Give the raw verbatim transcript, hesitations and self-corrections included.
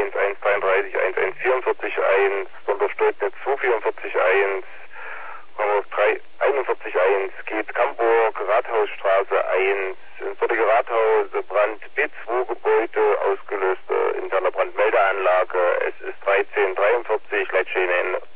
eins, eins dreiunddreißig, eins eins vierundvierzig, eins, Sonderstolznetz zwei vierundvierzig, eins, drei einundvierzig, eins, geht Camburg, Rathausstraße eins, in Sortige Rathaus, Brand B zwei Gebäude, ausgelöste interne Brandmeldeanlage, es ist dreizehn dreiundvierzig, Leitstelle